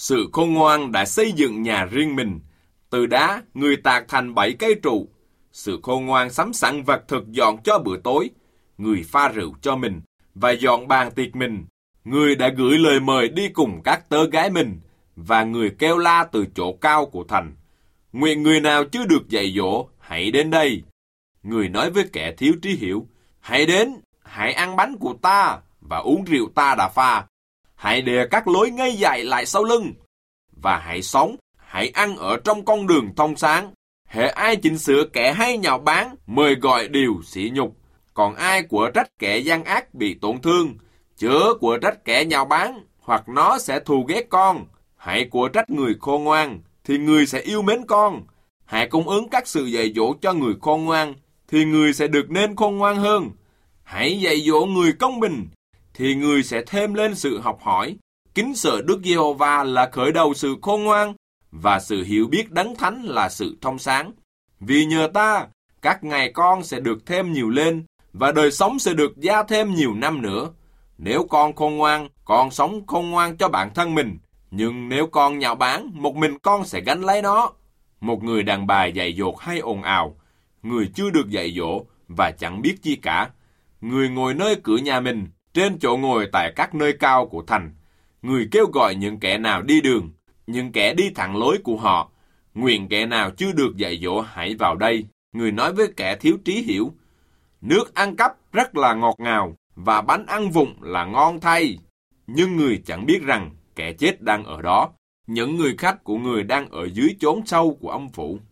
Sự khôn ngoan đã xây dựng nhà riêng mình. Từ đá, người tạc thành 7 cây trụ. Sự khôn ngoan sắm sẵn vật thực dọn cho bữa tối. Người pha rượu cho mình và dọn bàn tiệc mình. Người đã gửi lời mời đi cùng các tớ gái mình, và người kêu la từ chỗ cao của thành. Nguyện người nào chưa được dạy dỗ, hãy đến đây. Người nói với kẻ thiếu trí hiểu, hãy đến, hãy ăn bánh của ta và uống rượu ta đã pha. Hãy để các lối ngay dại lại sau lưng, và hãy sống, hãy ăn ở trong con đường thông sáng. Hễ ai chỉnh sửa kẻ hay nhạo báng, mời gọi điều sỉ nhục. Còn ai của trách kẻ gian ác bị tổn thương, chớ của trách kẻ nhạo báng, hoặc nó sẽ thù ghét con. Hãy của trách người khôn ngoan, thì người sẽ yêu mến con. Hãy cung ứng các sự dạy dỗ cho người khôn ngoan, thì người sẽ được nên khôn ngoan hơn. Hãy dạy dỗ người công bình, thì người sẽ thêm lên sự học hỏi. Kính sợ Đức Giê-hô-va là khởi đầu sự khôn ngoan, và sự hiểu biết Đấng Thánh là sự thông sáng. Vì nhờ ta, các ngày con sẽ được thêm nhiều lên, và đời sống sẽ được gia thêm nhiều năm nữa. Nếu con khôn ngoan, con sống khôn ngoan cho bản thân mình. Nhưng nếu con nhạo báng, một mình con sẽ gánh lấy nó. Một người đàn bà dạy dột hay ồn ào, người chưa được dạy dỗ và chẳng biết chi cả. Người ngồi nơi cửa nhà mình, trên chỗ ngồi tại các nơi cao của thành. Người kêu gọi những kẻ nào đi đường, những kẻ đi thẳng lối của họ. Nguyện kẻ nào chưa được dạy dỗ hãy vào đây. Người nói với kẻ thiếu trí hiểu, nước ăn cắp rất là ngọt ngào, và bánh ăn vụng là ngon thay. Nhưng người chẳng biết rằng kẻ chết đang ở đó. Những người khách của người đang ở dưới chốn sâu của âm phủ.